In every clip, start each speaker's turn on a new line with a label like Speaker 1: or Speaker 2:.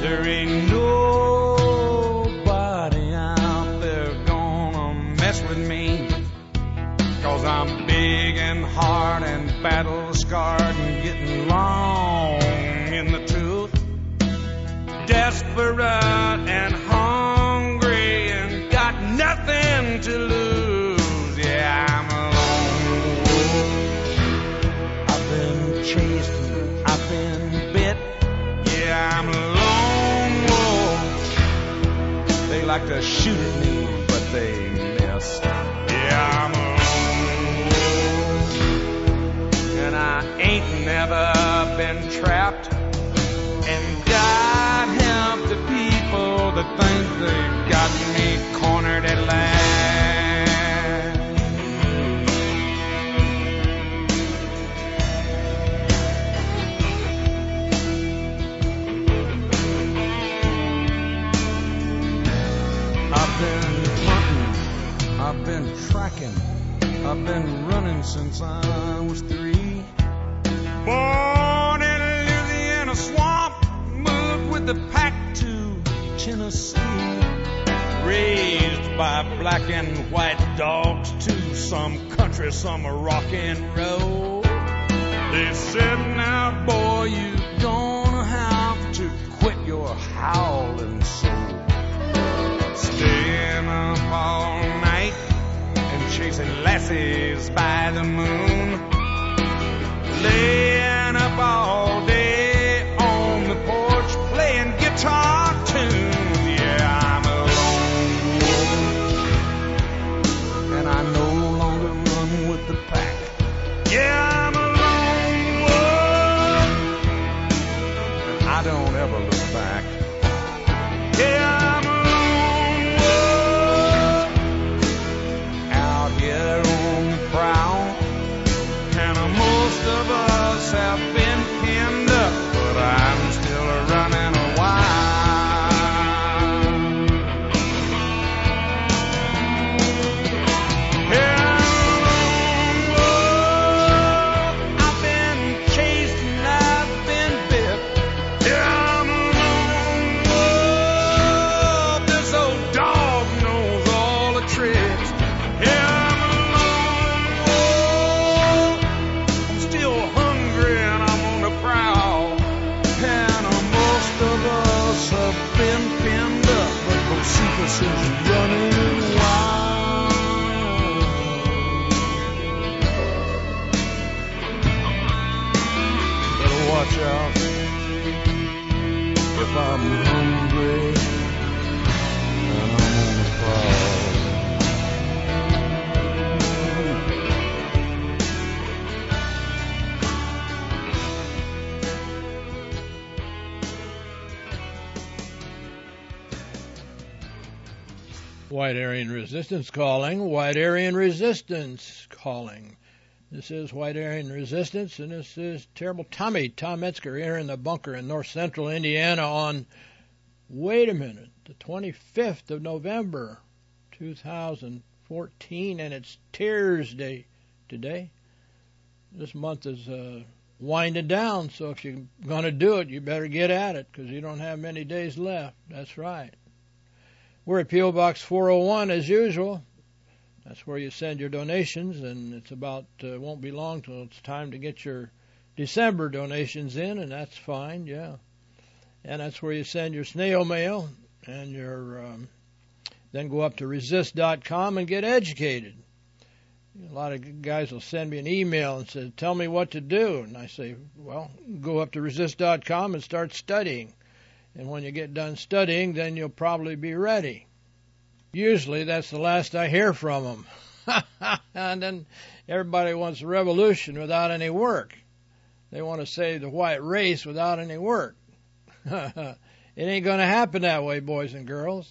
Speaker 1: There ain't nobody out there gonna mess with me, 'cause I'm big and hard and battle-scarred and getting long in the tooth, desperate and hungry and got nothing to lose. Yeah, I'm a lone wolf. I've been chased, I've been bit. Yeah, I'm a lone wolf. They like to shoot at me, but they miss. Yeah, I'm a lone wolf. And I ain't never been trapped. And God help the people that think they've got me cornered at last. I've been hunting, I've been tracking, I've been running since I was 3. Born in a Louisiana swamp, moved with the pack to Tennessee. Raised by black and white dogs to some country, some rock and roll. They said, now boy, you gonna have to quit your howling soul. Staying up all night and chasing lassies by the moon. Laying up all day on the porch playing guitar tunes. Yeah, I'm a lone wolf, and I no longer run with the pack. Yeah, I'm a lone wolf, and I don't ever look back. Yeah, I'm a lone wolf, out here on the prowl. And most of us have been pinned up, but I'm still running wild. Yeah, I'm a lone wolf. I've been chased and I've been bit. Yeah, I'm a lone wolf. This old dog knows all the tricks. Yeah, Josephus is running wild. Better watch out if I'm hungry and I'm on the prowl.
Speaker 2: White Aryan Resistance calling. White Aryan Resistance calling. This is White Aryan Resistance, and this is Terrible Tommy, Tom Metzger, here in the bunker in north central Indiana on, wait a minute, the 25th of November, 2014, and it's Tears Day today. This month is winding down, so if you're going to do it, you better get at it, because you don't have many days left. That's right. We're at P.O. Box 401 as usual. That's where you send your donations, and it's about, won't be long till it's time to get your December donations in, and that's fine, yeah. And that's where you send your snail mail, and your then go up to resist.com and get educated. A lot of guys will send me an email and say, tell me what to do. And I say, well, go up to resist.com and start studying. And when you get done studying, then you'll probably be ready. Usually that's the last I hear from them. And then everybody wants a revolution without any work. They want to save the white race without any work. It ain't going to happen that way, boys and girls.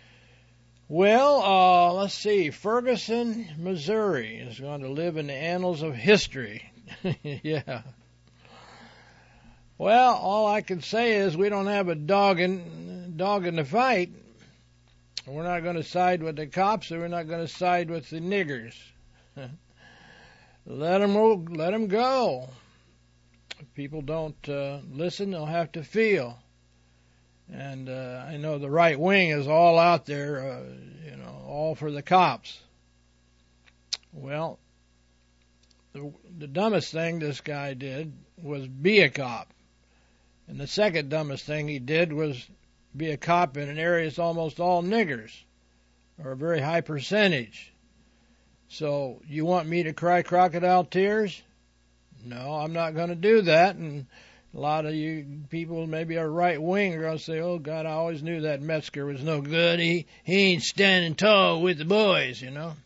Speaker 2: Well, let's see. Ferguson, Missouri is going to live in the annals of history. Yeah. Well, all I can say is we don't have a dog in the fight. We're not going to side with the cops, or we're not going to side with the niggers. Let them go. If people don't listen, they'll have to feel. And I know the right wing is all out there, all for the cops. Well, the dumbest thing this guy did was be a cop. And the second dumbest thing he did was be a cop in an area that's almost all niggers, or a very high percentage. So you want me to cry crocodile tears? No, I'm not going to do that. And a lot of you people maybe are right wing are going to say, oh, God, I always knew that Metzger was no good. He ain't standing tall with the boys,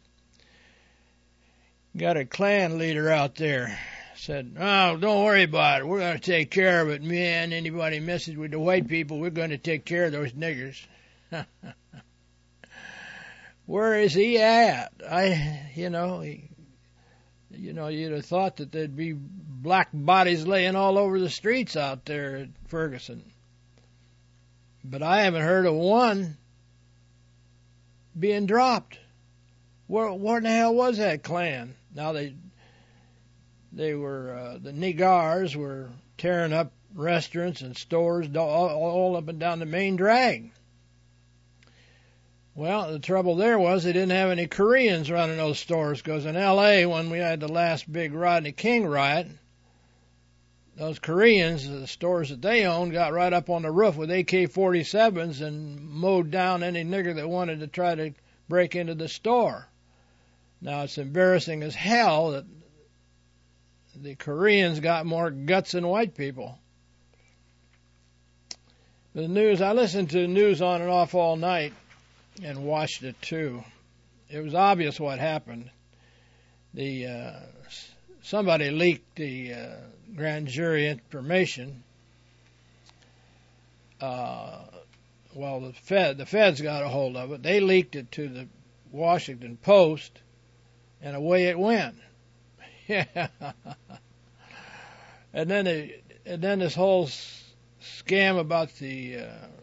Speaker 2: Got a Klan leader out there. Said, oh, don't worry about it. We're going to take care of it. Man, anybody messes with the white people, we're going to take care of those niggers. Where is he at? You'd have thought that there'd be black bodies laying all over the streets out there at Ferguson. But I haven't heard of one being dropped. Where in the hell was that Klan? Now they were, the niggars were tearing up restaurants and stores all up and down the main drag. Well, the trouble there was they didn't have any Koreans running those stores, because in L.A., when we had the last big Rodney King riot, those Koreans, the stores that they owned, got right up on the roof with AK-47s and mowed down any nigger that wanted to try to break into the store. Now, it's embarrassing as hell that the Koreans got more guts than white people. The news, I listened to the news on and off all night and watched it too. It was obvious what happened. Somebody leaked the grand jury information. The feds got a hold of it. They leaked it to the Washington Post, and away it went. Yeah. And then this whole scam about the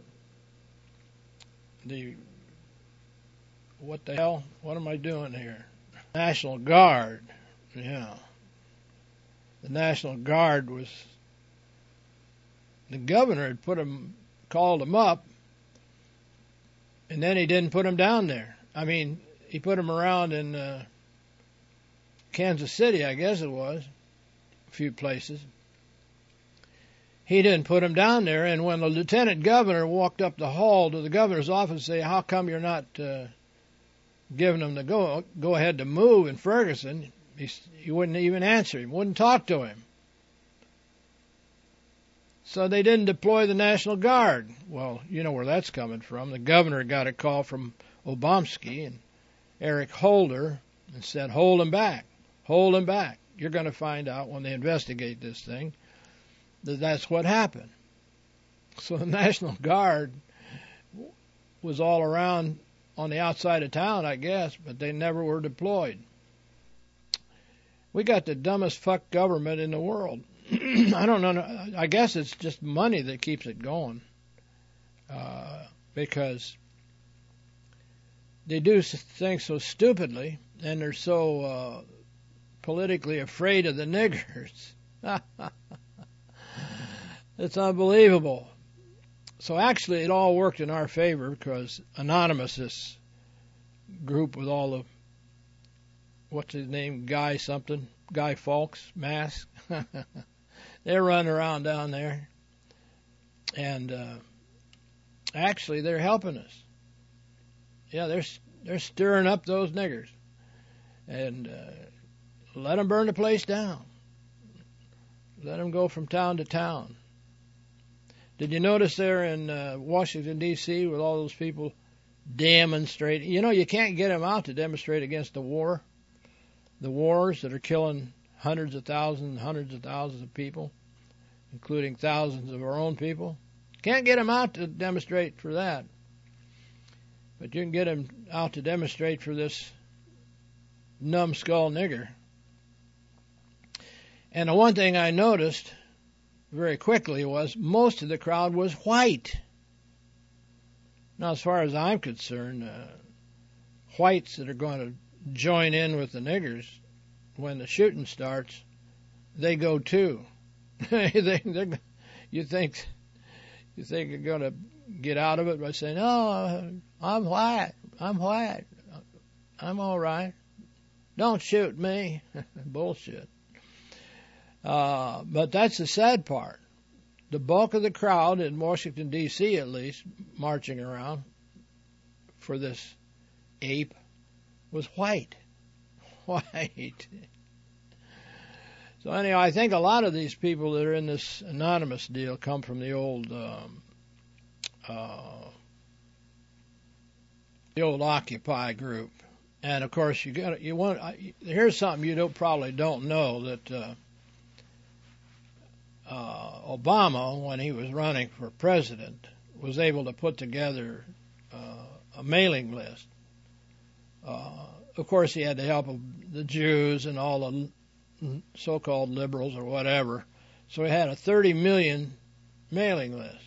Speaker 2: what the hell? What am I doing here? National Guard. Yeah. The National Guard was, the governor had called him up, and then he didn't put him down there. I mean, he put him around in Kansas City, I guess it was, a few places. He didn't put him down there, and when the lieutenant governor walked up the hall to the governor's office and say, how come you're not giving him the go ahead to move in Ferguson, he wouldn't even answer him, wouldn't talk to him. So they didn't deploy the National Guard. Well, you know where that's coming from. The governor got a call from Obamsky and Eric Holder and said, hold him back. Hold him back. You're going to find out when they investigate this thing that that's what happened. So the National Guard was all around on the outside of town, I guess, but they never were deployed. We got the dumbest fuck government in the world. I don't know. I guess it's just money that keeps it going. Because they do things so stupidly, and they're so politically afraid of the niggers. It's unbelievable. So actually it all worked in our favor, because Anonymous, this group with all the, what's his name, Guy Fawkes mask, they're running around down there, and actually they're helping us. Yeah, they're stirring up those niggers, and let them burn the place down. Let them go from town to town. Did you notice there in Washington, D.C., with all those people demonstrating? You know, you can't get them out to demonstrate against the wars that are killing hundreds of thousands of people, including thousands of our own people. Can't get them out to demonstrate for that. But you can get them out to demonstrate for this numbskull nigger. And the one thing I noticed very quickly was most of the crowd was white. Now, as far as I'm concerned, whites that are going to join in with the niggers when the shooting starts, they go too. You think You think you're going to get out of it by saying, "No, I'm white. I'm white. I'm all right. Don't shoot me." Bullshit. But that's the sad part. The bulk of the crowd in Washington, D.C. at least, marching around for this ape was white. White. So anyhow, I think a lot of these people that are in this anonymous deal come from the old Occupy group. And of course, here's something you probably don't know, that Obama, when he was running for president, was able to put together a mailing list. Of course, he had the help of the Jews and all the so-called liberals or whatever. So he had a 30 million mailing list.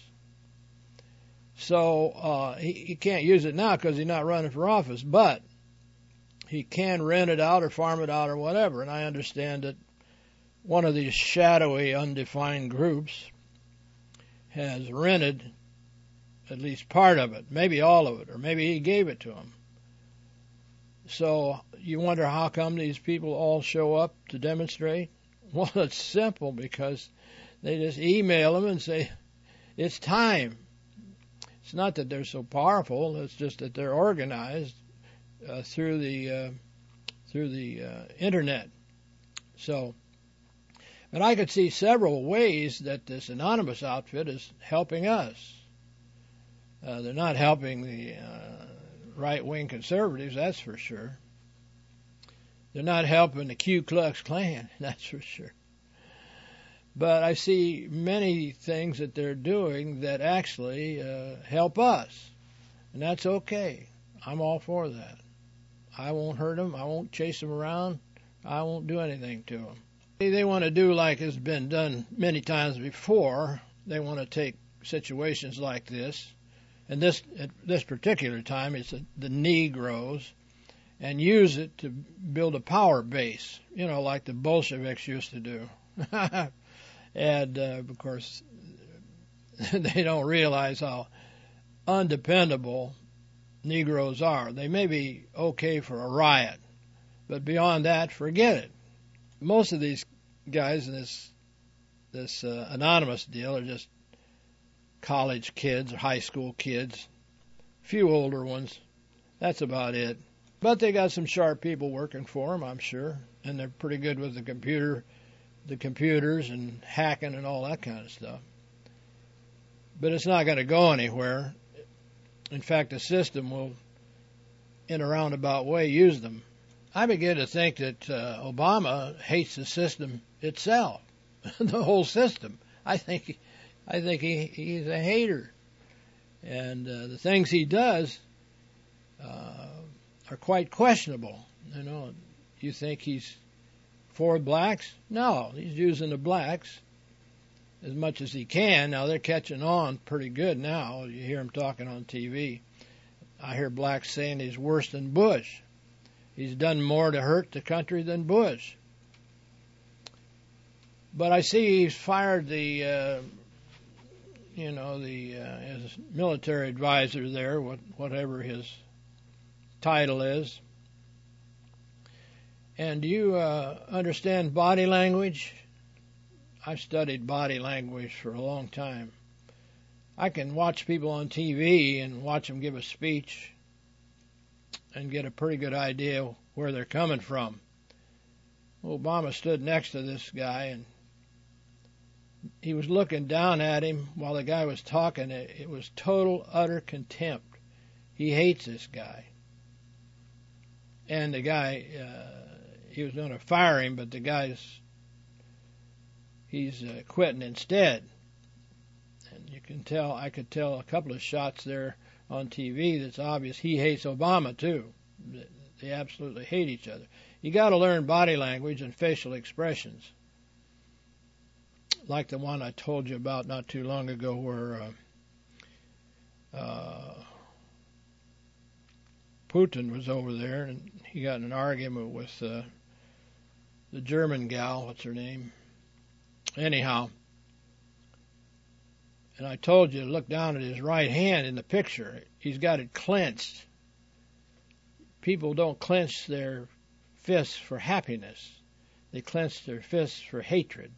Speaker 2: So he can't use it now because he's not running for office, but he can rent it out or farm it out or whatever. And I understand that one of these shadowy, undefined groups has rented at least part of it, maybe all of it, or maybe he gave it to him. So you wonder how come these people all show up to demonstrate? Well, it's simple, because they just email them and say, it's time. It's not that they're so powerful, it's just that they're organized through the internet. So, but I could see several ways that this anonymous outfit is helping us. They're not helping the right-wing conservatives, that's for sure. They're not helping the Ku Klux Klan, that's for sure. But I see many things that they're doing that actually help us, and that's okay. I'm all for that. I won't hurt them. I won't chase them around. I won't do anything to them. They want to do like has been done many times before. They want to take situations like this, and at this particular time it's the Negroes, and use it to build a power base, like the Bolsheviks used to do. And, of course, they don't realize how undependable Negroes are. They may be okay for a riot, but beyond that, forget it. Most of these guys in this anonymous deal are just college kids or high school kids, a few older ones. That's about it. But they got some sharp people working for them, I'm sure, and they're pretty good with the computers and hacking and all that kind of stuff. But it's not going to go anywhere. In fact, the system will, in a roundabout way, use them. I begin to think that Obama hates the system itself, the whole system. I think he's a hater, and the things he does are quite questionable. You think he's for blacks? No, he's using the blacks as much as he can. Now, they're catching on pretty good now. You hear him talking on TV. I hear blacks saying he's worse than Bush. He's done more to hurt the country than Bush. But I see he's fired his military advisor there, whatever his title is. And do you understand body language? I've studied body language for a long time. I can watch people on TV and watch them give a speech and get a pretty good idea where they're coming from. Obama stood next to this guy, and he was looking down at him while the guy was talking. It was total, utter contempt. He hates this guy. And the guy, he was going to fire him, but the guy's quitting instead. And you can tell, I could tell a couple of shots there on TV that's obvious he hates Obama too. They absolutely hate each other. You got to learn body language and facial expressions, like the one I told you about not too long ago, where Putin was over there and he got in an argument with the German gal. What's her name? Anyhow, And I told you to look down at his right hand in the picture. He's got it clenched. People don't clench their fists for happiness. They clench their fists for hatred.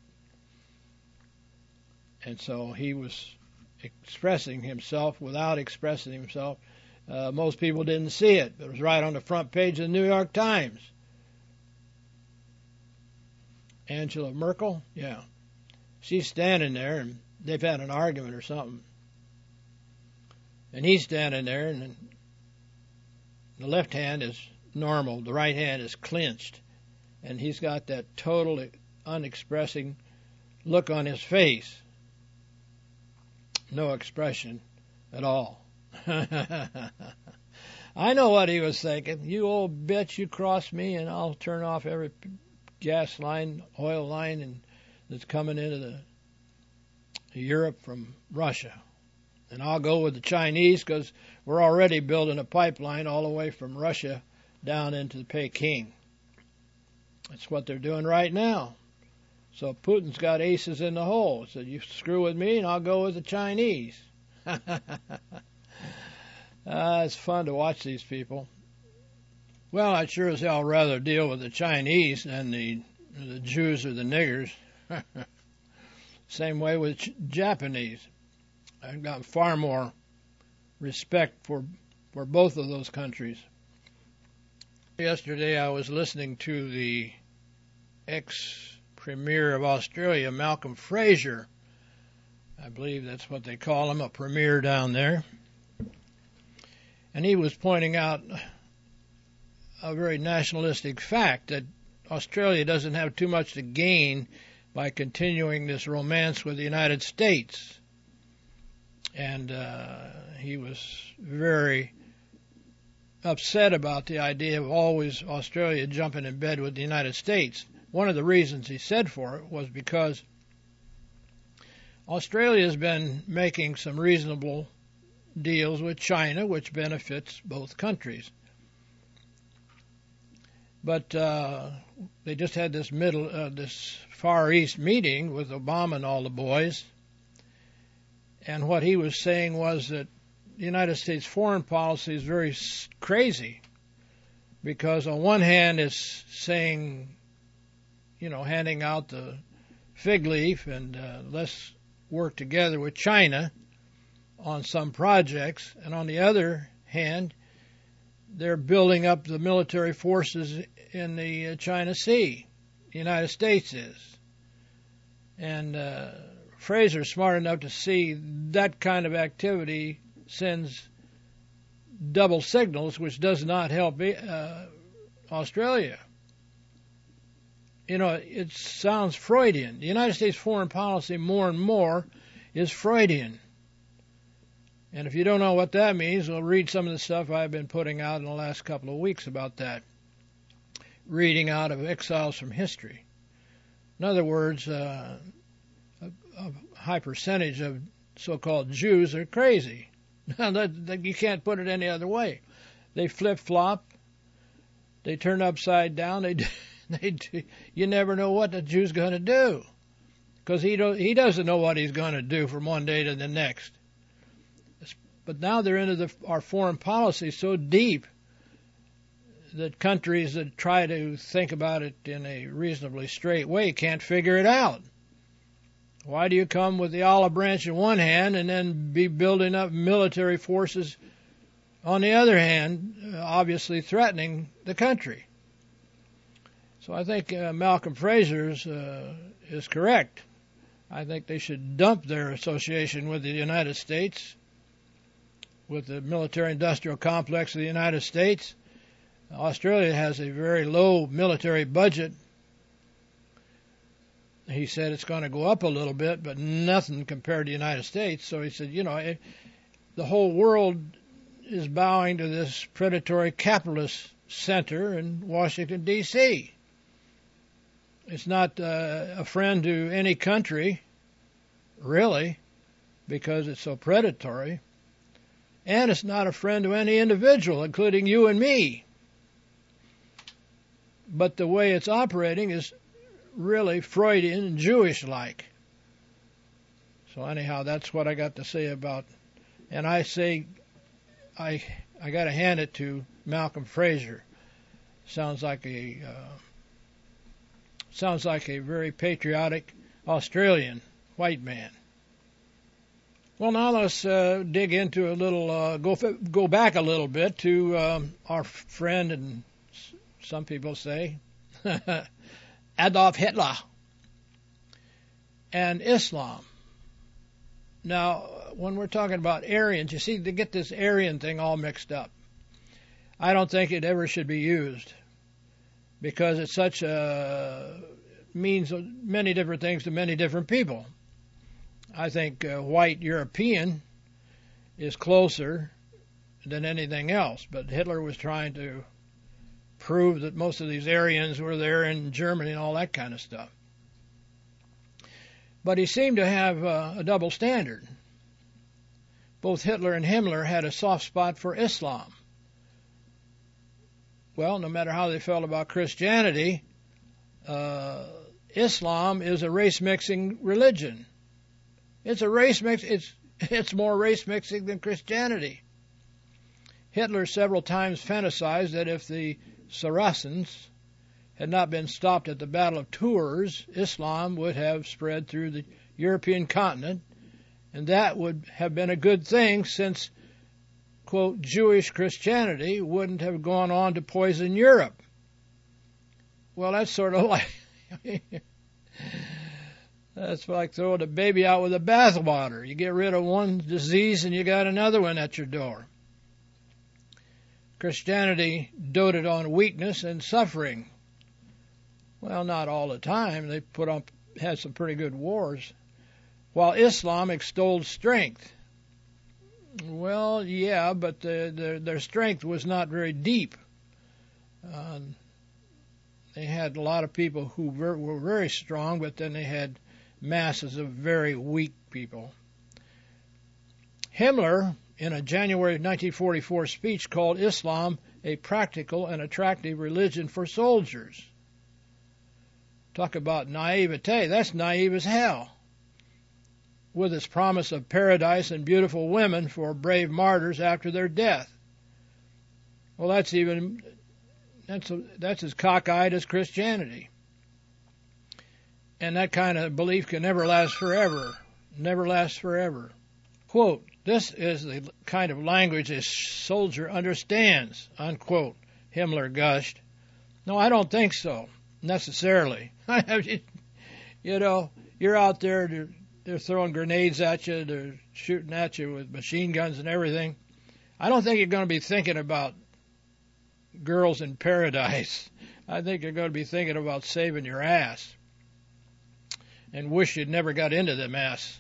Speaker 2: And so he was expressing himself without expressing himself. Most people didn't see it. It was right on the front page of the New York Times. Angela Merkel, yeah. She's standing there, and they've had an argument or something. And he's standing there, and the left hand is normal. The right hand is clenched. And he's got that total unexpressing look on his face. No expression at all. I know what he was thinking. You old bitch, you cross me and I'll turn off every gas line, oil line and that's coming into Europe from Russia. And I'll go with the Chinese because we're already building a pipeline all the way from Russia down into Peking. That's what they're doing right now. So Putin's got aces in the hole. He said, you screw with me and I'll go with the Chinese. It's fun to watch these people. Well, I'd sure as hell rather deal with the Chinese than the Jews or the niggers. Same way with Japanese. I've got far more respect for both of those countries. Yesterday I was listening to the ex-premier of Australia, Malcolm Fraser. I believe that's what they call him, a premier down there. And he was pointing out a very nationalistic fact that Australia doesn't have too much to gain by continuing this romance with the United States. And he was very upset about the idea of always Australia jumping in bed with the United States. One of the reasons he said for it was because Australia has been making some reasonable deals with China, which benefits both countries. But they just had this Far East meeting with Obama and all the boys, and what he was saying was that the United States foreign policy is very crazy, because on one hand it's saying, handing out the fig leaf and let's work together with China on some projects, and on the other hand, they're building up the military forces in the China Sea. The United States is. And Fraser's smart enough to see that kind of activity sends double signals, which does not help Australia. It sounds Freudian. The United States foreign policy more and more is Freudian. And if you don't know what that means, well, read some of the stuff I've been putting out in the last couple of weeks about that. Reading out of Exiles from History. In other words, a high percentage of so-called Jews are crazy. You can't put it any other way. They flip-flop. They turn upside down. You never know what the Jew's going to do, because he doesn't know what he's going to do from one day to the next. But now they're into our foreign policy so deep that countries that try to think about it in a reasonably straight way can't figure it out. Why do you come with the olive branch in one hand and then be building up military forces on the other hand, obviously threatening the country? So I think Malcolm Fraser is correct. I think they should dump their association with the United States, with the military-industrial complex of the United States. Australia has a very low military budget. He said it's going to go up a little bit, but nothing compared to the United States. So he said, the whole world is bowing to this predatory capitalist center in Washington, D.C. It's not a friend to any country, really, because it's so predatory. And it's not a friend to any individual, including you and me. But the way it's operating is really Freudian and Jewish-like. So anyhow, that's what I got to say about. And I say, I got to hand it to Malcolm Fraser. Sounds like a very patriotic Australian white man. Well, now let's dig into a little, go back a little bit to our friend, and some people say Adolf Hitler and Islam. Now, when we're talking about Aryans, you see, to get this Aryan thing all mixed up, I don't think it ever should be used, because it's such a means many different things to many different people. I think white European is closer than anything else, but Hitler was trying to prove that most of these Aryans were there in Germany and all that kind of stuff. But he seemed to have a double standard. Both Hitler and Himmler had a soft spot for Islam. Well, no matter how they felt about Christianity, Islam is a race-mixing religion. It's a race mix. It's more race-mixing than Christianity. Hitler several times fantasized that if the Saracens had not been stopped at the Battle of Tours, Islam would have spread through the European continent, and that would have been a good thing since, quote, Jewish Christianity wouldn't have gone on to poison Europe. Well, that's sort of like, that's like throwing the baby out with the bathwater. You get rid of one disease and you got another one at your door. Christianity doted on weakness and suffering. Well, not all the time. They had some pretty good wars. While Islam extolled strength. Well, yeah, but their strength was not very deep. They had a lot of people who were very strong, but then they had masses of very weak people. Himmler, in a January 1944 speech, called Islam a practical and attractive religion for soldiers. Talk about naivete. That's naive as hell. With its promise of paradise and beautiful women for brave martyrs after their death. Well, that's as cockeyed as Christianity. And that kind of belief can never last forever. Never lasts forever. Quote, this is the kind of language a soldier understands, unquote, Himmler gushed. No, I don't think so, necessarily. You know, you're out there, they're throwing grenades at you, they're shooting at you with machine guns and everything. I don't think you're going to be thinking about girls in paradise. I think you're going to be thinking about saving your ass and wish you'd never got into the mess.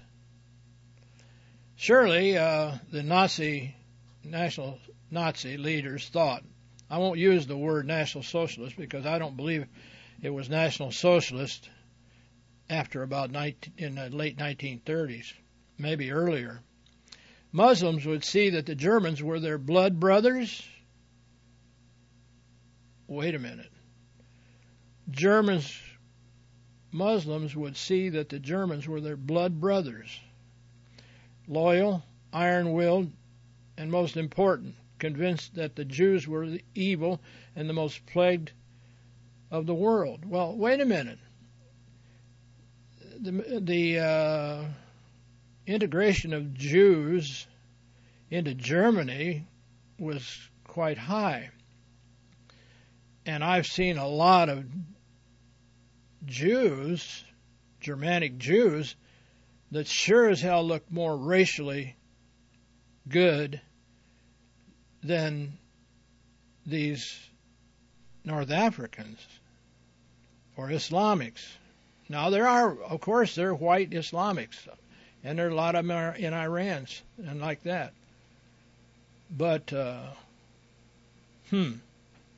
Speaker 2: Surely the National Nazi leaders thought, I won't use the word National Socialist because I don't believe it was National Socialist after about in the late 1930s, maybe earlier. Muslims would see that the Germans were their blood brothers. Wait a minute. Muslims would see that the Germans were their blood brothers. Loyal, iron-willed, and most important, convinced that the Jews were the evil and the most plagued of the world. Well, wait a minute. The integration of Jews into Germany was quite high. And I've seen a lot of Jews, Germanic Jews, that sure as hell look more racially good than these North Africans or Islamics. Now, there are white Islamics, and there are a lot of them in Iran and like that. But, you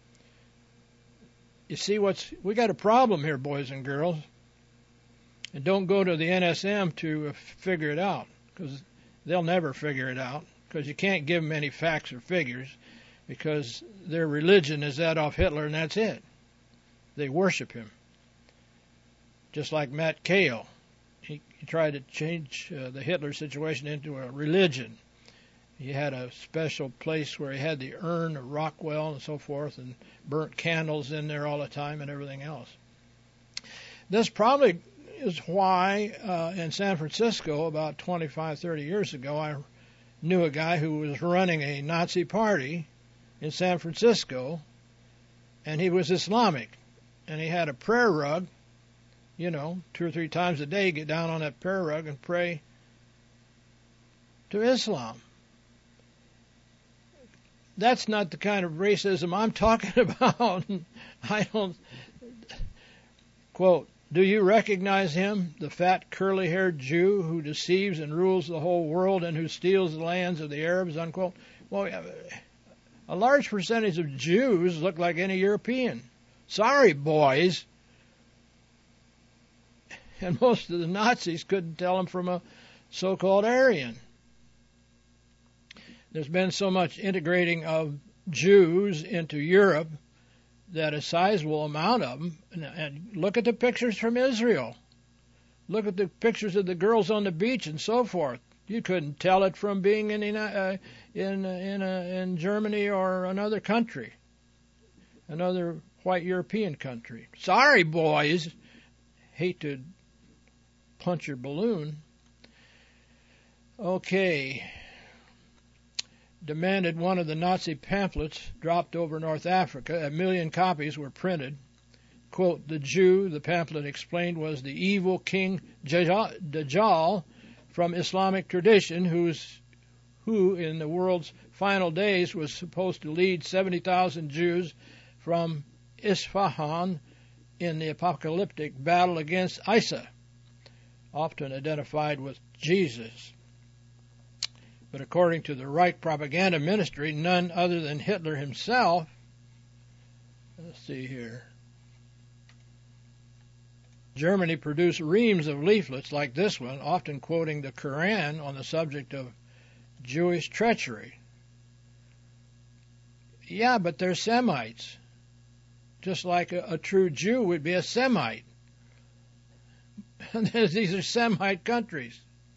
Speaker 2: see we got a problem here, boys and girls. And don't go to the NSM to figure it out, because they'll never figure it out, because you can't give them any facts or figures, because their religion is Adolf Hitler, and that's it. They worship him. Just like Matt Cale. he tried to change the Hitler situation into a religion. He had a special place where he had the urn of Rockwell and so forth, and burnt candles in there all the time and everything else. This probably is why in San Francisco about 25, 30 years ago, I knew a guy who was running a Nazi party in San Francisco, and he was Islamic, and he had a prayer rug, 2 or 3 times a day, get down on that prayer rug and pray to Islam. That's not the kind of racism I'm talking about. I don't, quote, do you recognize him, the fat, curly-haired Jew who deceives and rules the whole world and who steals the lands of the Arabs, unquote? Well, a large percentage of Jews look like any European. Sorry, boys. And most of the Nazis couldn't tell them from a so-called Aryan. There's been so much integrating of Jews into Europe that a sizable amount of them, and look at the pictures from Israel. Look at the pictures of the girls on the beach and so forth. You couldn't tell it from being in Germany or another country, another white European country. Sorry, boys. Hate to punch your balloon. Okay. Demanded one of the Nazi pamphlets dropped over North Africa. 1 million copies were printed. Quote, the Jew, the pamphlet explained, was the evil King Dajjal from Islamic tradition, who in the world's final days was supposed to lead 70,000 Jews from Isfahan in the apocalyptic battle against Isa, often identified with Jesus. But according to the Reich propaganda ministry, none other than Hitler himself, let's see here, Germany produced reams of leaflets like this one, often quoting the Quran on the subject of Jewish treachery. Yeah, but they're Semites, just like a true Jew would be a Semite. These are Semite countries.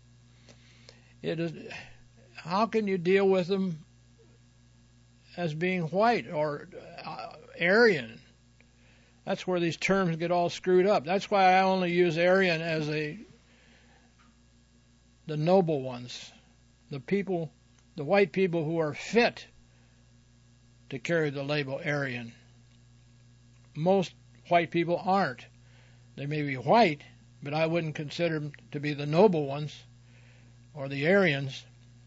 Speaker 2: How can you deal with them as being white or Aryan? That's where these terms get all screwed up. That's why I only use Aryan as the noble ones, the white people who are fit to carry the label Aryan. Most white people aren't. They may be white, but I wouldn't consider them to be the noble ones or the Aryans.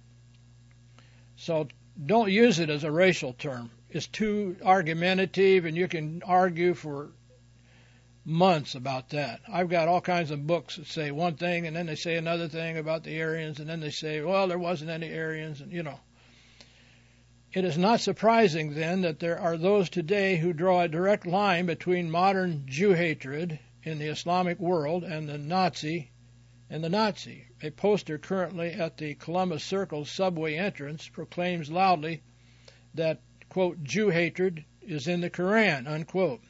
Speaker 2: So don't use it as a racial term. It's too argumentative, and you can argue for months about that. I've got all kinds of books that say one thing, and then they say another thing about the Aryans, and then they say, well, there wasn't any Aryans, and It is not surprising, then, that there are those today who draw a direct line between modern Jew hatred in the Islamic world and the Nazi. A poster currently at the Columbus Circle subway entrance proclaims loudly that, quote, Jew hatred is in the Quran, unquote.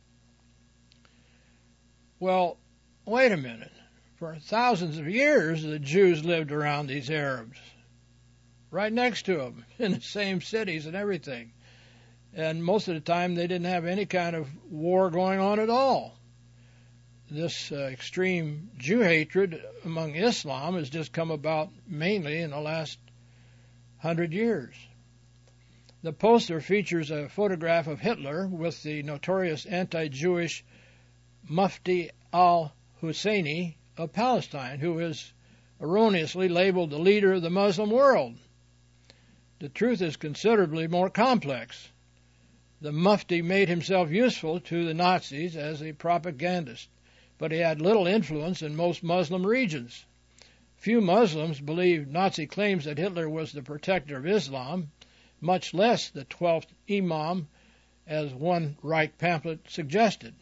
Speaker 2: Well, wait a minute. For thousands of years, the Jews lived around these Arabs, right next to them, in the same cities and everything. And most of the time, they didn't have any kind of war going on at all. This extreme Jew hatred among Islam has just come about mainly in the last 100 years. The poster features a photograph of Hitler with the notorious anti-Jewish Mufti al-Husseini of Palestine, who is erroneously labeled the leader of the Muslim world. The truth is considerably more complex. The Mufti made himself useful to the Nazis as a propagandist, but he had little influence in most Muslim regions. Few Muslims believe Nazi claims that Hitler was the protector of Islam, much less the 12th Imam, as one Reich pamphlet suggested.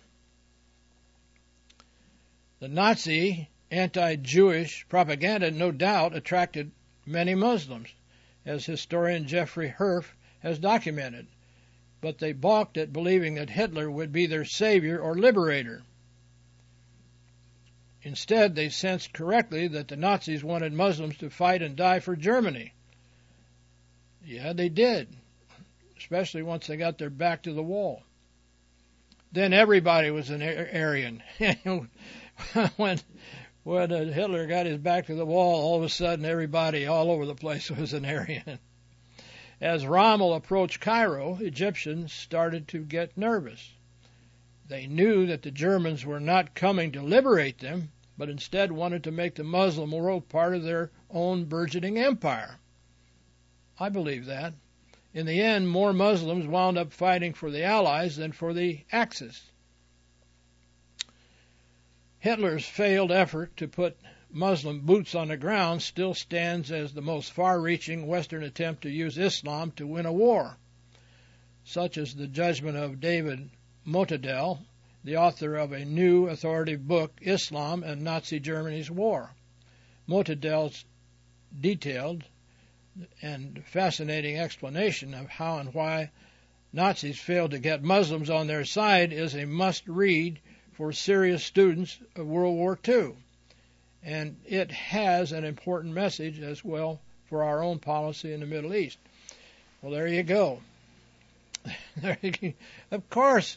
Speaker 2: The Nazi anti-Jewish propaganda no doubt attracted many Muslims, as historian Jeffrey Herf has documented, but they balked at believing that Hitler would be their savior or liberator. Instead, they sensed correctly that the Nazis wanted Muslims to fight and die for Germany. Yeah, they did, especially once they got their back to the wall. Then everybody was an Aryan. when Hitler got his back to the wall, all of a sudden everybody all over the place was an Aryan. As Rommel approached Cairo, Egyptians started to get nervous. They knew that the Germans were not coming to liberate them, but instead wanted to make the Muslim world part of their own burgeoning empire. I believe that. In the end, more Muslims wound up fighting for the Allies than for the Axis. Hitler's failed effort to put Muslim boots on the ground still stands as the most far-reaching Western attempt to use Islam to win a war, such as the judgment of David Motadel, the author of a new authoritative book, Islam and Nazi Germany's War. Motadel's detailed and fascinating explanation of how and why Nazis failed to get Muslims on their side is a must-read for serious students of World War II. And it has an important message as well for our own policy in the Middle East. Well, there you go. Of course,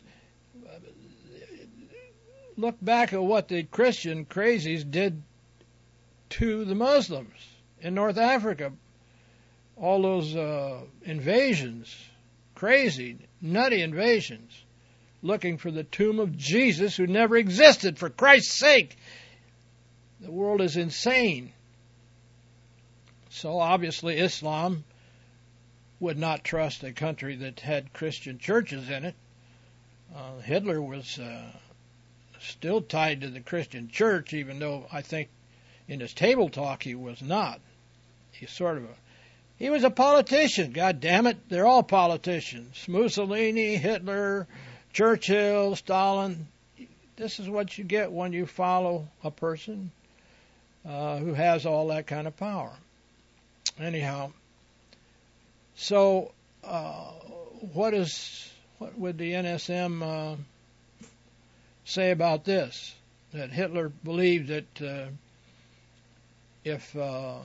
Speaker 2: look back at what the Christian crazies did to the Muslims in North Africa. All those invasions, crazy, nutty invasions, looking for the tomb of Jesus who never existed, for Christ's sake. The world is insane. So obviously Islam would not trust a country that had Christian churches in it. Hitler was still tied to the Christian church, even though I think in his table talk he was not. He was a politician. God damn it, they're all politicians. Mussolini, Hitler, Churchill, Stalin. This is what you get when you follow a person who has all that kind of power. Anyhow, so what would the NSM say about this? That Hitler believed that if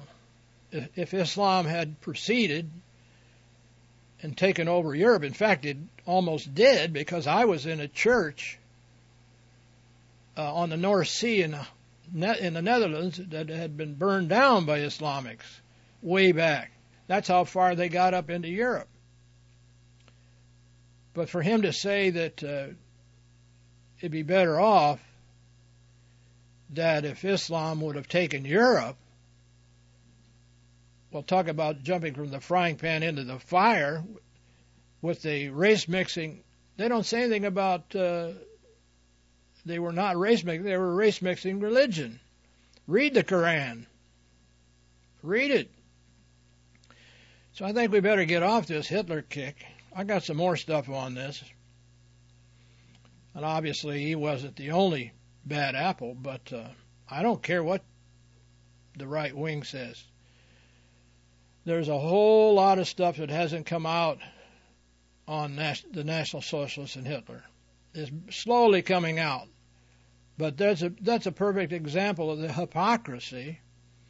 Speaker 2: Islam had proceeded and taken over Europe, in fact, it almost did, because I was in a church on the North Sea in the Netherlands that had been burned down by Islamics way back. That's how far they got up into Europe. But for him to say that it'd be better off that if Islam would have taken Europe, well, talk about jumping from the frying pan into the fire with the race mixing. They don't say anything about they were not race mixing. They were race mixing religion. Read the Quran. Read it. So I think we better get off this Hitler kick. I got some more stuff on this. And obviously he wasn't the only bad apple, but I don't care what the right wing says. There's a whole lot of stuff that hasn't come out on the National Socialists and Hitler. It's slowly coming out. But that's a perfect example of the hypocrisy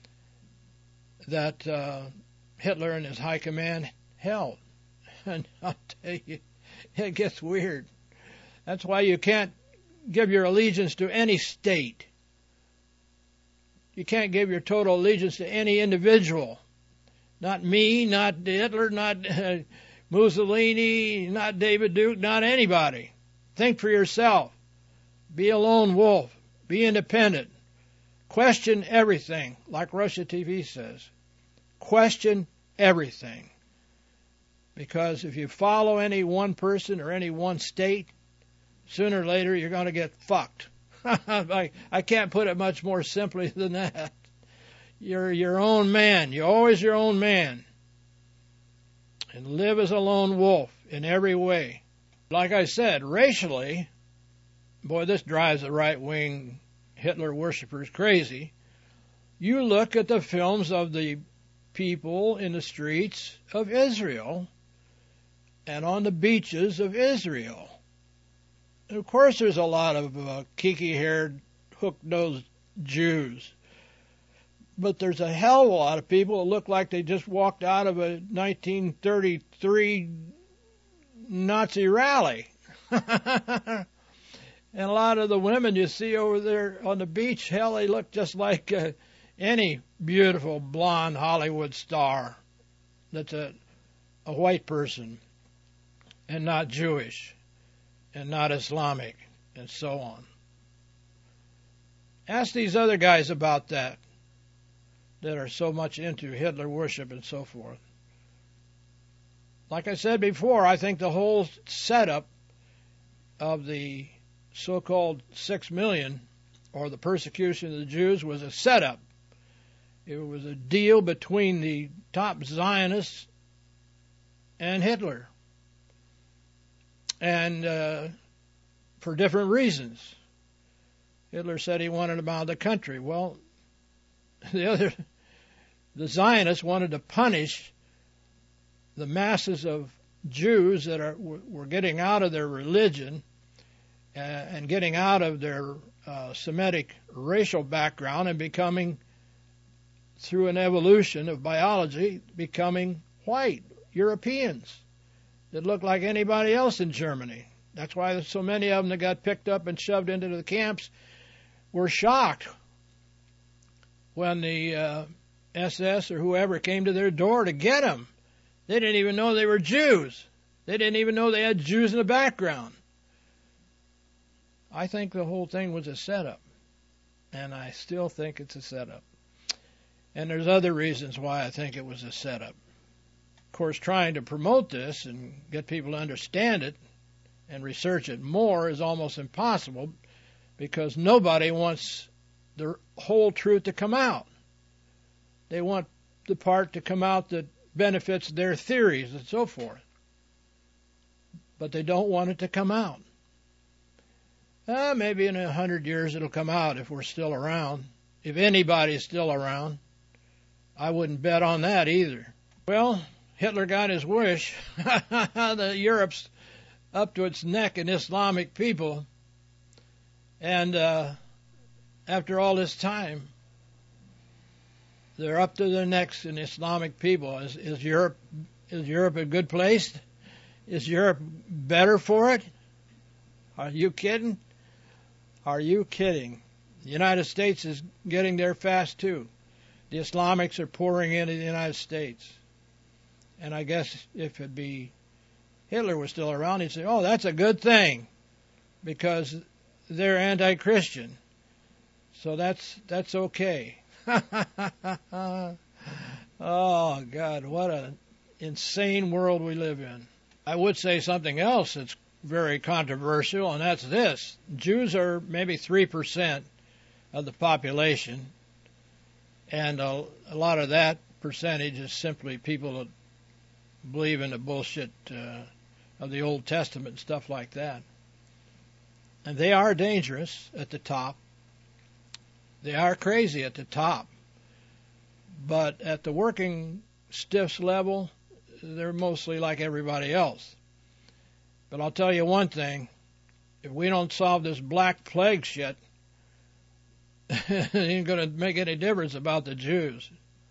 Speaker 2: that Hitler and his high command held. And I'll tell you, it gets weird. That's why you can't give your allegiance to any state. You can't give your total allegiance to any individual. Not me, not Hitler, not Mussolini, not David Duke, not anybody. Think for yourself. Be a lone wolf. Be independent. Question everything, like Russia TV says. Question everything. Because if you follow any one person or any one state, sooner or later you're going to get fucked. I can't put it much more simply than that. You're your own man. You're always your own man. And live as a lone wolf in every way. Like I said, racially, boy, this drives the right-wing Hitler worshippers crazy. You look at the films of the people in the streets of Israel and on the beaches of Israel. And of course, there's a lot of kiki-haired, hook-nosed Jews. But there's a hell of a lot of people that look like they just walked out of a 1933 Nazi rally. And a lot of the women you see over there on the beach, hell, they look just like any beautiful blonde Hollywood star that's a white person and not Jewish and not Islamic and so on. Ask these other guys about that are so much into Hitler worship and so forth. Like I said before, I think the whole setup of the so-called 6 million, or the persecution of the Jews, was a setup. It was a deal between the top Zionists and Hitler, and for different reasons. Hitler said he wanted them out of the country. Well, the Zionists wanted to punish the masses of Jews that were getting out of their religion and getting out of their Semitic racial background and becoming, through an evolution of biology, becoming white Europeans that looked like anybody else in Germany. That's why so many of them that got picked up and shoved into the camps were shocked when the SS or whoever came to their door to get them. They didn't even know they were Jews. They didn't even know they had Jews in the background. I think the whole thing was a setup, and I still think it's a setup. And there's other reasons why I think it was a setup. Of course, trying to promote this and get people to understand it and research it more is almost impossible, because nobody wants the whole truth to come out. They want the part to come out that benefits their theories and so forth. But they don't want it to come out. Maybe in 100 years it'll come out if we're still around. If anybody's still around. I wouldn't bet on that either. Well, Hitler got his wish. Europe's up to its neck in Islamic people. And after all this time, they're up to their necks in Islamic people. Is Europe a good place? Is Europe better for it? Are you kidding? Are you kidding? The United States is getting there fast too. The Islamics are pouring into the United States. And I guess if it'd be Hitler was still around, he'd say, oh, that's a good thing, because they're anti-Christian. So that's okay. Oh, God, what an insane world we live in. I would say something else that's very controversial, and that's this. Jews are maybe 3% of the population, and a lot of that percentage is simply people that believe in the bullshit of the Old Testament and stuff like that. And they are dangerous at the top. They are crazy at the top. But at the working stiffs level, they're mostly like everybody else. But I'll tell you one thing. If we don't solve this Black Plague shit, it ain't going to make any difference about the Jews.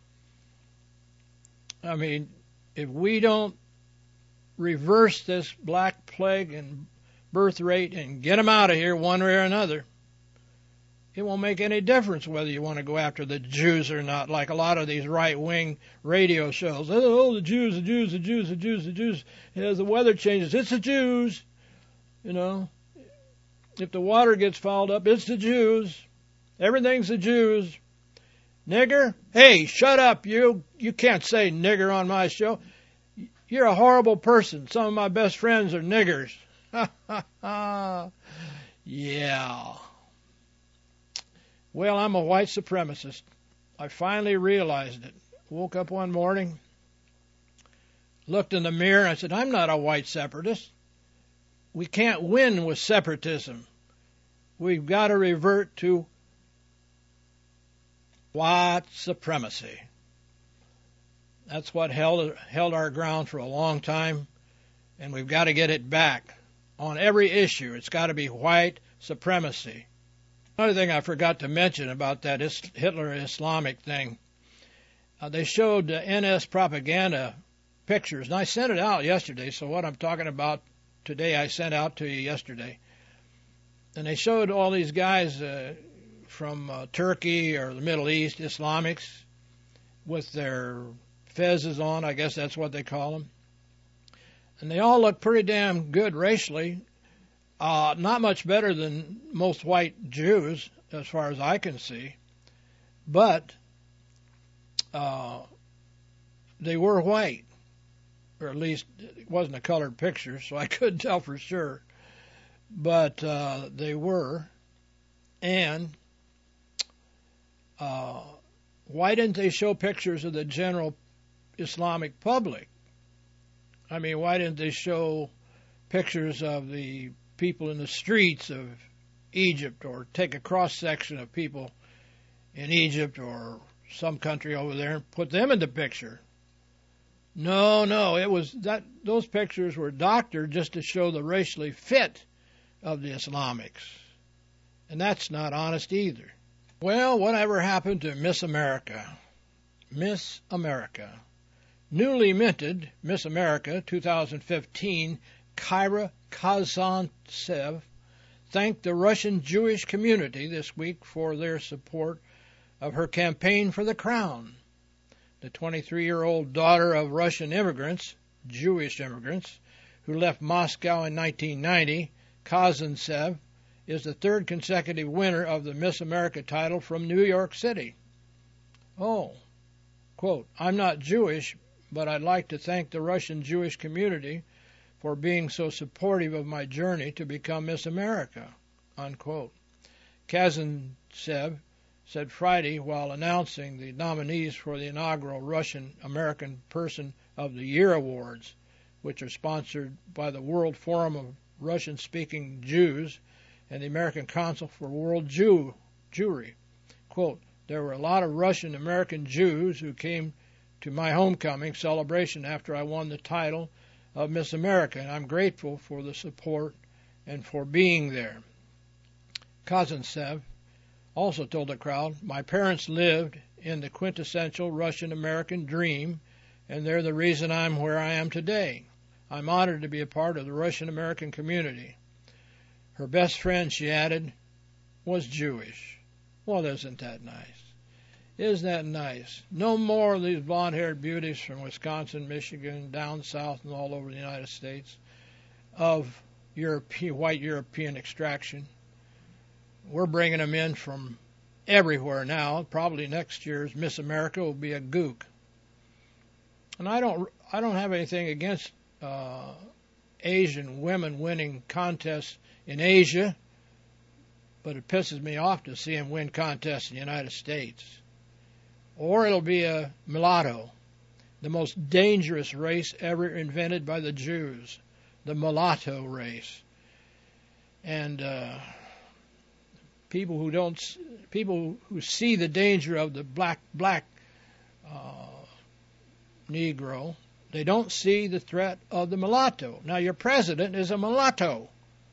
Speaker 2: I mean, if we don't reverse this Black Plague and birth rate and get them out of here one way or another, it won't make any difference whether you want to go after the Jews or not, like a lot of these right-wing radio shows. Oh, the Jews, the Jews, the Jews, the Jews, the Jews. As the weather changes, it's the Jews. You know, if the water gets fouled up, it's the Jews. Everything's the Jews. Nigger? Hey, shut up, you. You can't say nigger on my show. You're a horrible person. Some of my best friends are niggers. Yeah. Well, I'm a white supremacist. I finally realized it. Woke up one morning, looked in the mirror, and I said, I'm not a white separatist. We can't win with separatism. We've got to revert to white supremacy. That's what held our ground for a long time, and we've got to get it back. On every issue, it's got to be white supremacy. Another thing I forgot to mention about that Hitler Islamic thing, they showed NS propaganda pictures, and I sent it out yesterday, so what I'm talking about today I sent out to you yesterday. And they showed all these guys from Turkey or the Middle East, Islamics, with their fezzes on, I guess that's what they call them. And they all look pretty damn good racially. Not much better than most white Jews, as far as I can see. But they were white. Or at least it wasn't a colored picture, so I couldn't tell for sure. But they were. And why didn't they show pictures of the general Islamic public? I mean, why didn't they show pictures of the people in the streets of Egypt, or take a cross-section of people in Egypt or some country over there and put them in the picture? No, it was that those pictures were doctored just to show the racially fit of the Islamics. And that's not honest either. Well, whatever happened to Miss America? Miss America. Newly minted Miss America 2015, Kyra Kazantsev, thanked the Russian Jewish community this week for their support of her campaign for the crown. The 23-year-old daughter of Russian immigrants, Jewish immigrants, who left Moscow in 1990, Kazantsev is the third consecutive winner of the Miss America title from New York City. Oh, quote, I'm not Jewish, but I'd like to thank the Russian Jewish community for being so supportive of my journey to become Miss America, unquote. Kazantsev said Friday while announcing the nominees for the inaugural Russian American Person of the Year Awards, which are sponsored by the World Forum of Russian-Speaking Jews and the American Council for World Jewry. Quote, there were a lot of Russian American Jews who came to my homecoming celebration after I won the title of Miss America, and I'm grateful for the support and for being there. Kazantsev also told the crowd, my parents lived in the quintessential Russian-American dream, and they're the reason I'm where I am today. I'm honored to be a part of the Russian-American community. Her best friend, she added, was Jewish. Well, isn't that nice? Isn't that nice? No more of these blonde-haired beauties from Wisconsin, Michigan, down south and all over the United States of white European extraction. We're bringing them in from everywhere now. Probably next year's Miss America will be a gook. And I don't have anything against Asian women winning contests in Asia, but it pisses me off to see them win contests in the United States. Or it'll be a mulatto, the most dangerous race ever invented by the Jews, the mulatto race. And people who see the danger of the black Negro, they don't see the threat of the mulatto. Now, your president is a mulatto.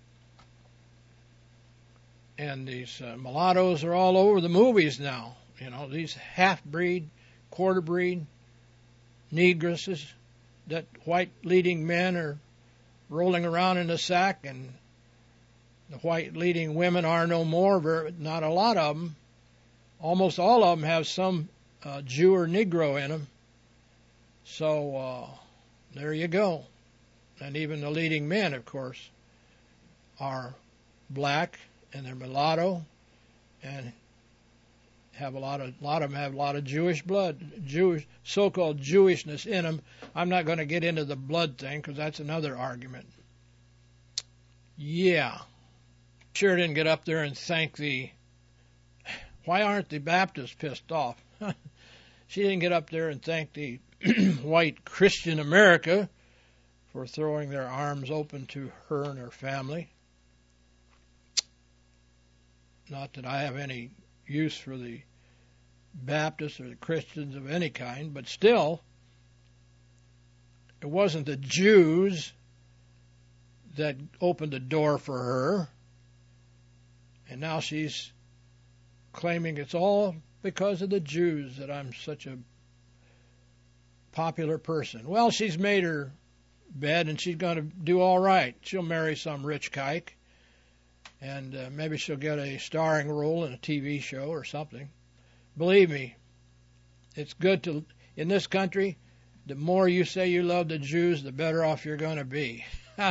Speaker 2: And these mulattoes are all over the movies now. You know, these half-breed, quarter-breed negresses that white leading men are rolling around in a sack, and the white leading women are no more, not a lot of them. Almost all of them have some Jew or Negro in them. So there you go. And even the leading men, of course, are black, and they're mulatto, and have a lot of them have a lot of Jewish blood, so-called Jewishness in them. I'm not going to get into the blood thing because that's another argument. Yeah, sure didn't get up there and thank the. Why aren't the Baptists pissed off? She didn't get up there and thank the white Christian America for throwing their arms open to her and her family. Not that I have any use for the Baptists or the Christians of any kind, but still, it wasn't the Jews that opened the door for her, and now she's claiming it's all because of the Jews that I'm such a popular person. Well, she's made her bed, and she's going to do all right. She'll marry some rich kike, and maybe she'll get a starring role in a TV show or something. Believe me, it's good to, in this country, the more you say you love the Jews, the better off you're going to be.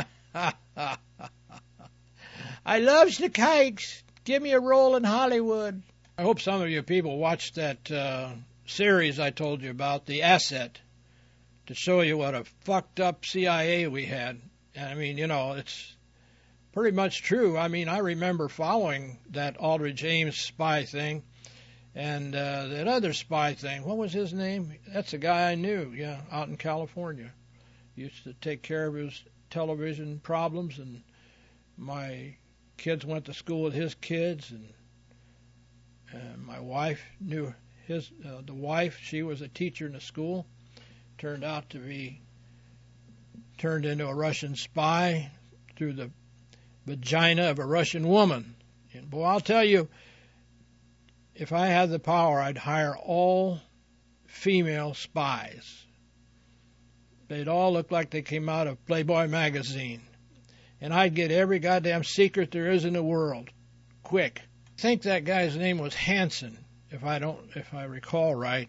Speaker 2: I love the kikes. Give me a role in Hollywood. I hope some of you people watched that series I told you about, The Asset, to show you what a fucked up CIA we had. I mean, you know, it's pretty much true. I mean, I remember following that Aldrich Ames spy thing and that other spy thing. What was his name? That's a guy I knew, yeah, out in California. Used to take care of his television problems, and my kids went to school with his kids, and my wife knew his the wife. She was a teacher in the school. Turned out to be turned into a Russian spy through the vagina of a Russian woman. And boy, I'll tell you, if I had the power, I'd hire all female spies. They'd all look like they came out of Playboy magazine. And I'd get every goddamn secret there is in the world, quick. I think that guy's name was Hansen, if I recall right.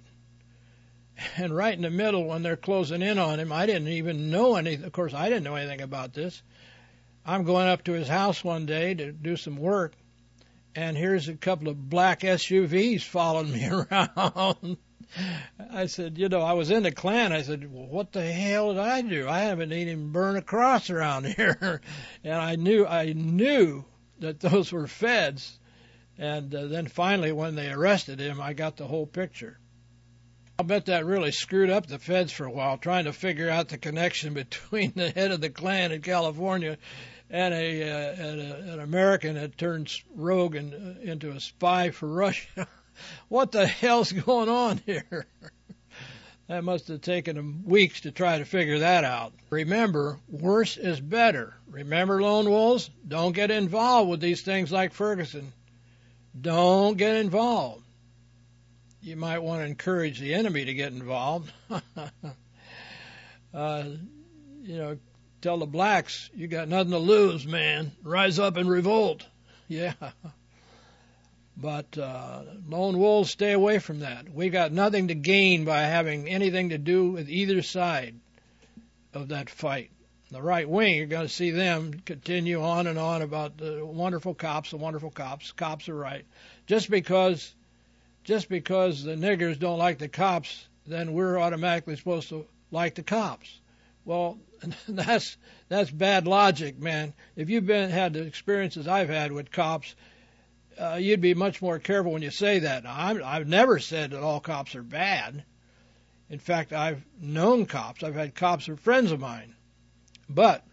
Speaker 2: And right in the middle, when they're closing in on him, I didn't even know anything. Of course, I didn't know anything about this. I'm going up to his house one day to do some work, and here's a couple of black SUVs following me around. I said, you know, I was in the Klan. I said, well, what the hell did I do? I haven't even burned a cross around here. And I knew that those were feds. And then finally, when they arrested him, I got the whole picture. I'll bet that really screwed up the feds for a while, trying to figure out the connection between the head of the Klan in California and an American that turns rogue and into a spy for Russia. What the hell's going on here? That must have taken them weeks to try to figure that out. Remember, worse is better. Remember, lone wolves? Don't get involved with these things like Ferguson. Don't get involved. You might want to encourage the enemy to get involved. You know, tell the blacks, you got nothing to lose, man. Rise up and revolt. Yeah. But lone wolves, stay away from that. We got nothing to gain by having anything to do with either side of that fight. The right wing, you're going to see them continue on and on about the wonderful cops. Cops are right. Just because the niggers don't like the cops, then we're automatically supposed to like the cops. Well, that's bad logic, man. If you've had the experiences I've had with cops, you'd be much more careful when you say that. Now, I've never said that all cops are bad. In fact, I've known cops. I've had cops who are friends of mine. But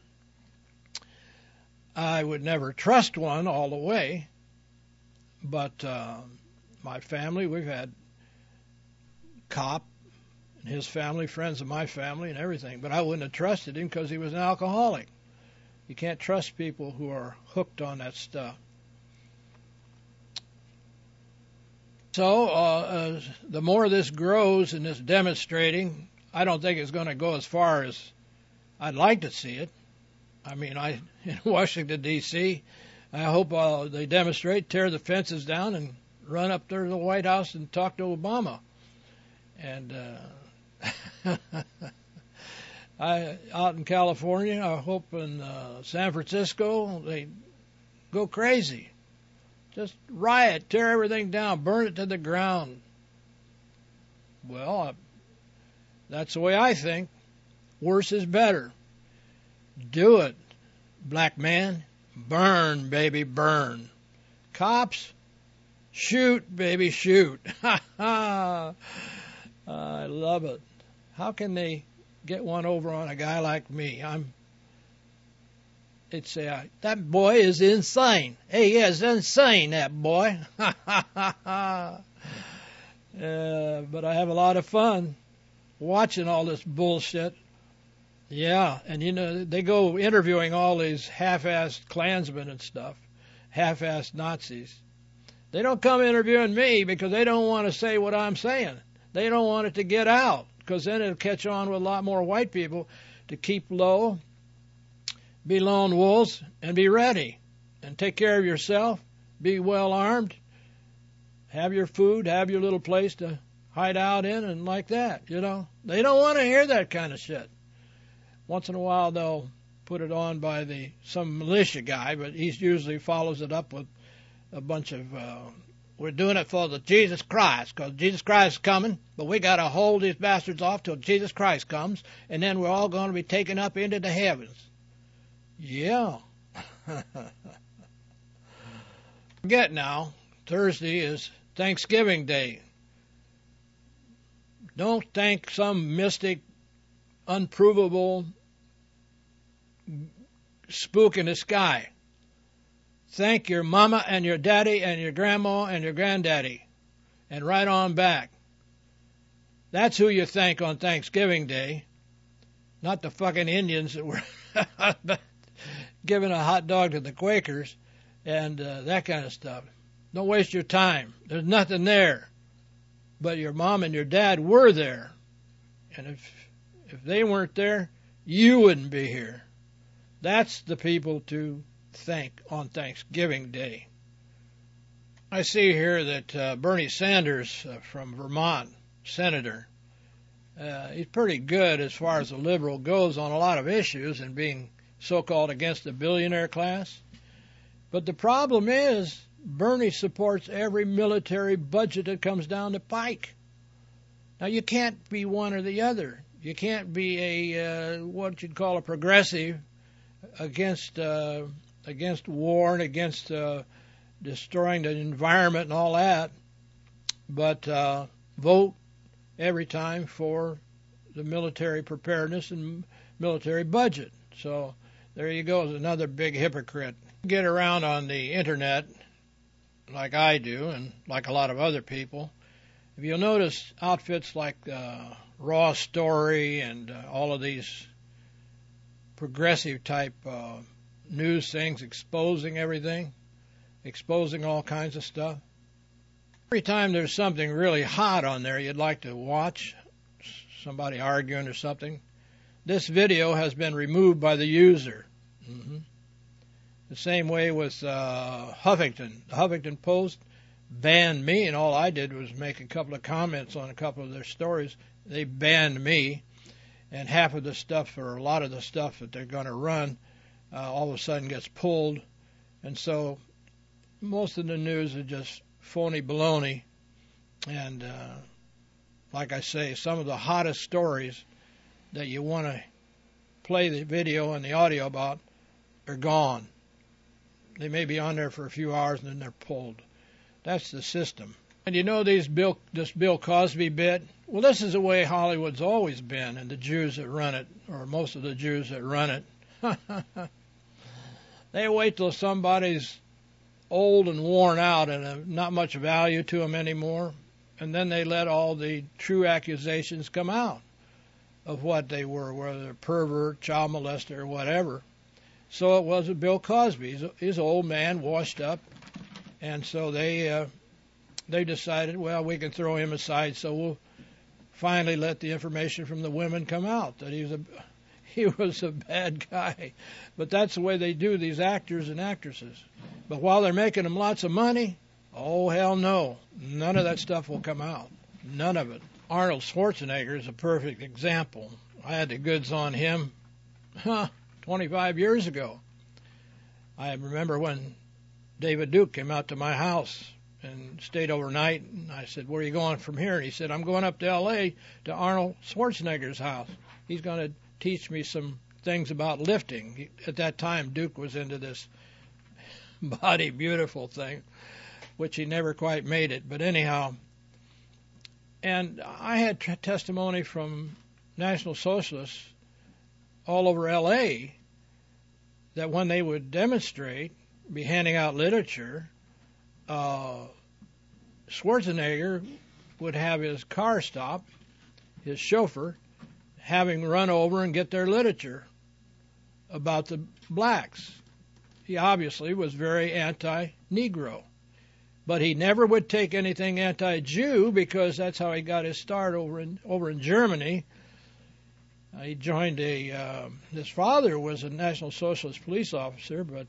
Speaker 2: I would never trust one all the way. But my family, we've had cop and his family, friends of my family and everything. But I wouldn't have trusted him because he was an alcoholic. You can't trust people who are hooked on that stuff. So the more this grows and this demonstrating, I don't think it's going to go as far as I'd like to see it. I mean, in Washington, D.C., I hope they demonstrate, tear the fences down, and run up there to the White House and talk to Obama. And out in California, I hope in San Francisco, they go crazy. Just riot, tear everything down, burn it to the ground. Well, that's the way I think. Worse is better. Do it, black man. Burn, baby, burn. Cops, shoot, baby, shoot. I love it. How can they get one over on a guy like me? They'd say, that boy is insane. He is insane, that boy. But I have a lot of fun watching all this bullshit. Yeah, and you know, they go interviewing all these half-assed Klansmen and stuff, half-assed Nazis. They don't come interviewing me because they don't want to say what I'm saying. They don't want it to get out, because then it'll catch on with a lot more white people to keep low, be lone wolves, and be ready, and take care of yourself, be well armed, have your food, have your little place to hide out in, and like that, you know. They don't want to hear that kind of shit. Once in a while they'll put it on by some militia guy, but he usually follows it up with a bunch of, we're doing it for the Jesus Christ, because Jesus Christ is coming, but we got to hold these bastards off till Jesus Christ comes, and then we're all going to be taken up into the heavens. Yeah. Forget now, Thursday is Thanksgiving Day. Don't thank some mystic, unprovable spook in the sky. Thank your mama and your daddy and your grandma and your granddaddy, and right on back. That's who you thank on Thanksgiving Day, not the fucking Indians that were giving a hot dog to the Quakers and that kind of stuff. Don't waste your time. There's nothing there. But your mom and your dad were there. And if they weren't there, you wouldn't be here. That's the people to thank on Thanksgiving Day. I see here that Bernie Sanders from Vermont, senator, he's pretty good as far as the liberal goes on a lot of issues and being so-called against the billionaire class. But the problem is Bernie supports every military budget that comes down the pike. Now, you can't be one or the other. You can't be what you'd call a progressive against war and against destroying the environment and all that, but vote every time for the military preparedness and military budget. So there you go, another big hypocrite. Get around on the internet like I do and like a lot of other people. If you'll notice outfits like Raw Story and all of these progressive type news things exposing everything, exposing all kinds of stuff. Every time there's something really hot on there you'd like to watch, somebody arguing or something, this video has been removed by the user. The same way with Huffington. The Huffington Post banned me, and all I did was make a couple of comments on a couple of their stories. They banned me, and half of the stuff, or a lot of the stuff that they're going to run, all of a sudden gets pulled. And so most of the news is just phony baloney. And like I say, some of the hottest stories that you want to play the video and the audio about are gone. They may be on there for a few hours and then they're pulled. That's the system. And you know this Bill Cosby bit? Well, this is the way Hollywood's always been, and the Jews that run it, or most of the Jews that run it. They wait till somebody's old and worn out and not much value to them anymore, and then they let all the true accusations come out of what they were, whether they're pervert, child molester, or whatever. So it was with Bill Cosby. He's an old man, washed up, and so they decided, well, we can throw him aside, so we'll finally let the information from the women come out that he was a bad guy. But that's the way they do these actors and actresses. But while they're making them lots of money, oh, hell no. None of that stuff will come out. None of it. Arnold Schwarzenegger is a perfect example. I had the goods on him 25 years ago. I remember when David Duke came out to my house and stayed overnight, and I said, where are you going from here? And he said, I'm going up to L.A. to Arnold Schwarzenegger's house. He's going to teach me some things about lifting. At that time, Duke was into this body beautiful thing, which he never quite made it. But anyhow, and I had testimony from National Socialists all over L.A. that when they would demonstrate, be handing out literature, Schwarzenegger would have his car stop, his chauffeur, having run over and get their literature about the blacks. He obviously was very anti-Negro. But he never would take anything anti-Jew because that's how he got his start over in Germany. He joined his father was a National Socialist police officer, but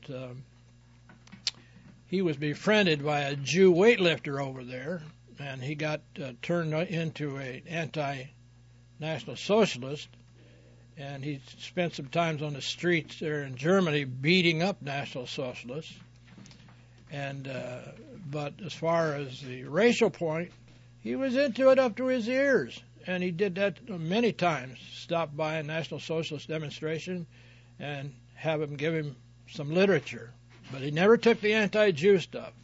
Speaker 2: he was befriended by a Jew weightlifter over there, and he got turned into an anti-National Socialist, and he spent some time on the streets there in Germany beating up National Socialists. And but as far as the racial point, he was into it up to his ears, and he did that many times. Stop by a National Socialist demonstration and have him give him some literature, but he never took the anti-Jew stuff.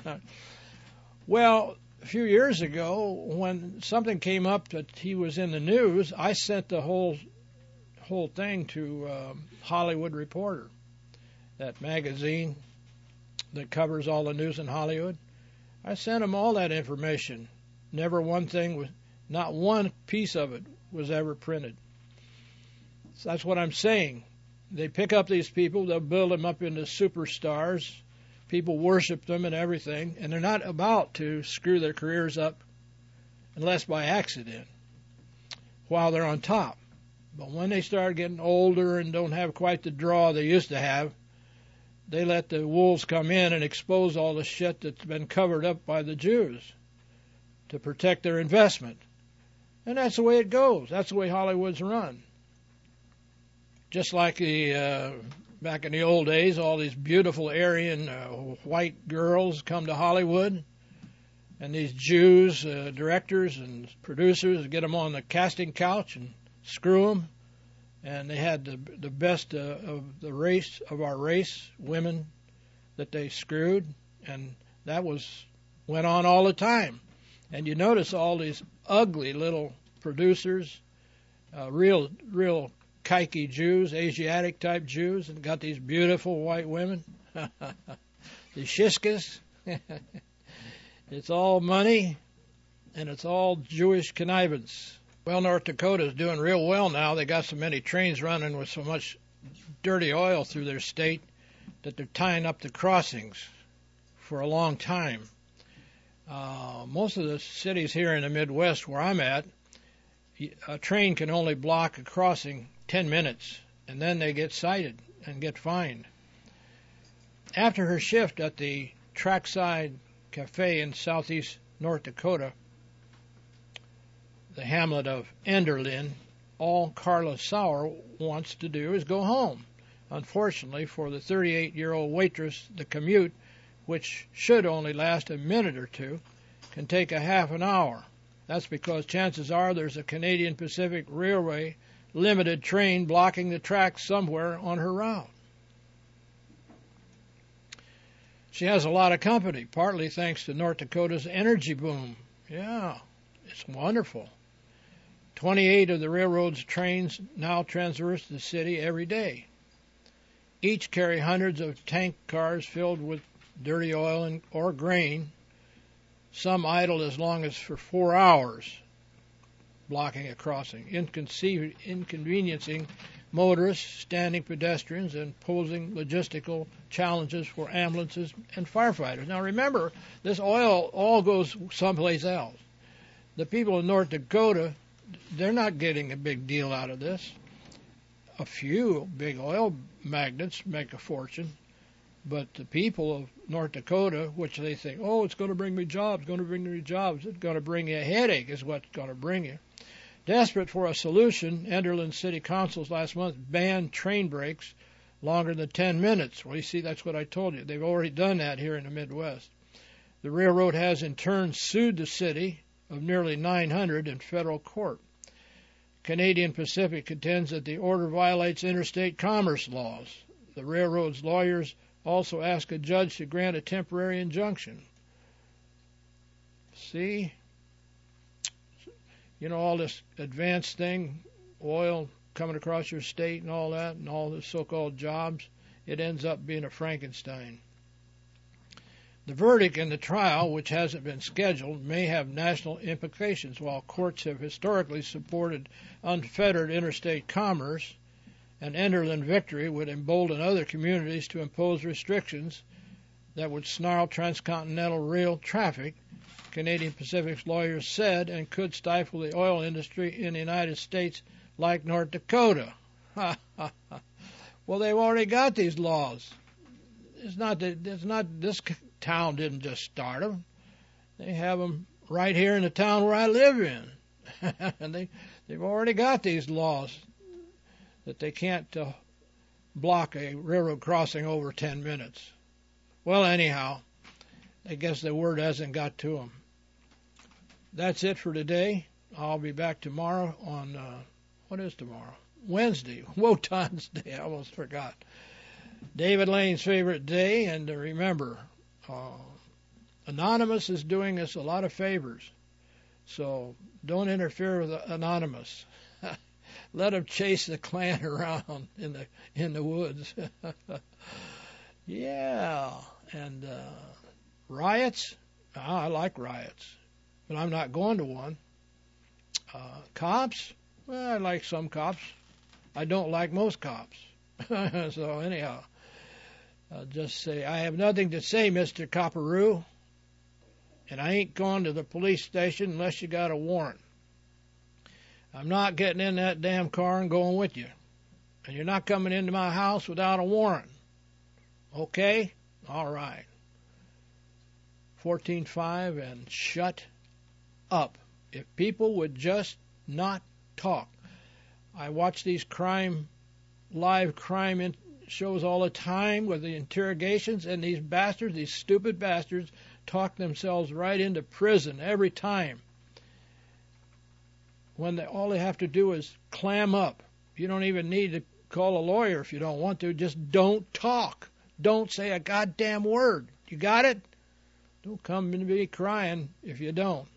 Speaker 2: Well, a few years ago, when something came up that he was in the news, I sent the whole thing to Hollywood Reporter, that magazine that covers all the news in Hollywood. I sent them all that information. Not one piece of it was ever printed. So that's what I'm saying. They pick up these people, they'll build them up into superstars. People worship them and everything, and they're not about to screw their careers up unless by accident while they're on top. But when they start getting older and don't have quite the draw they used to have, they let the wolves come in and expose all the shit that's been covered up by the Jews to protect their investment. And that's the way it goes. That's the way Hollywood's run. Just like back in the old days, all these beautiful Aryan white girls come to Hollywood, and these Jews, directors and producers, get them on the casting couch and screw them. And they had the best of our race, women, that they screwed, and that went on all the time. And you notice all these ugly little producers, real kike Jews, Asiatic type Jews, and got these beautiful white women, the shishkas. It's all money, and it's all Jewish connivance. Well, North Dakota is doing real well now. They got so many trains running with so much dirty oil through their state that they're tying up the crossings for a long time. Most of the cities here in the Midwest where I'm at, a train can only block a crossing 10 minutes, and then they get cited and get fined. After her shift at the Trackside Cafe in southeast North Dakota, the hamlet of Enderlin, all Carla Sauer wants to do is go home. Unfortunately for the 38-year-old waitress, the commute, which should only last a minute or two, can take a half an hour. That's because chances are there's a Canadian Pacific Railway limited train blocking the tracks somewhere on her route. She has a lot of company, partly thanks to North Dakota's energy boom. Yeah, it's wonderful. 28 of the railroad's trains now traverse the city every day. Each carry hundreds of tank cars filled with dirty oil or grain, some idle as long as for 4 hours, blocking a crossing, inconveniencing motorists, standing pedestrians, and posing logistical challenges for ambulances and firefighters. Now remember, this oil all goes someplace else. The people in North Dakota, they're not getting a big deal out of this. A few big oil magnates make a fortune, but the people of North Dakota, which they think, oh, it's going to bring me jobs, it's going to bring you a headache is what's going to bring you. Desperate for a solution, Enderlin City Councils last month banned train breaks longer than 10 minutes. Well, you see, that's what I told you. They've already done that here in the Midwest. The railroad has in turn sued the city of nearly 900 in federal court. Canadian Pacific contends that the order violates interstate commerce laws. The railroad's lawyers also ask a judge to grant a temporary injunction. See? You know, all this advanced thing, oil coming across your state and all that, and all the so-called jobs, it ends up being a Frankenstein. The verdict in the trial, which hasn't been scheduled, may have national implications. While courts have historically supported unfettered interstate commerce, an Enderlin victory would embolden other communities to impose restrictions that would snarl transcontinental rail traffic, Canadian Pacific's lawyers said, and could stifle the oil industry in the United States like North Dakota. Well, they've already got these laws. It's not this town didn't just start them. They have them right here in the town where I live in. And they've already got these laws that they can't block a railroad crossing over 10 minutes. Well, anyhow, I guess the word hasn't got to them. That's it for today. I'll be back tomorrow on, what is tomorrow? Wednesday. Wotan's Day. I almost forgot. David Lane's favorite day. And remember, Anonymous is doing us a lot of favors. So don't interfere with Anonymous. Let him chase the Klan around in the woods. Yeah. And riots? I like riots. But I'm not going to one. Cops? Well, I like some cops. I don't like most cops. So anyhow, I'll just say, I have nothing to say, Mr. Copperoo, and I ain't going to the police station unless you got a warrant. I'm not getting in that damn car and going with you. And you're not coming into my house without a warrant. Okay? All right. 14.5 and shut up. If people would just not talk. I watch these live crime shows all the time with the interrogations, and these bastards, these stupid bastards, talk themselves right into prison every time. When all they have to do is clam up. You don't even need to call a lawyer if you don't want to. Just don't talk. Don't say a goddamn word. You got it? Don't come to me crying if you don't.